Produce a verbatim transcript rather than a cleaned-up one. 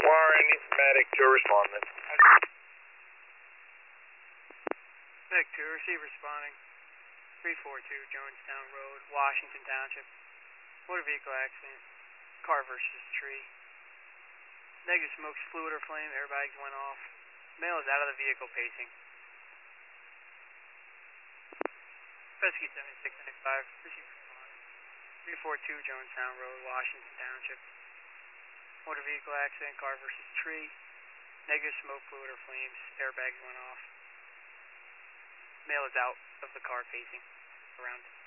wiring, need medic to respond then. Medic two, receive responding. three four two Jonestown Road, Washington Township. Motor vehicle accident. Car versus tree. Negative smoke, fluid or flame, airbags went off. Male is out of the vehicle pacing. Rescue seventy-six ninety-five, receive responding. three four two Jonestown Road, Washington Township. Motor vehicle accident, car versus tree. Negative smoke, fluid or flames, airbags went off. Male is out of the car pacing around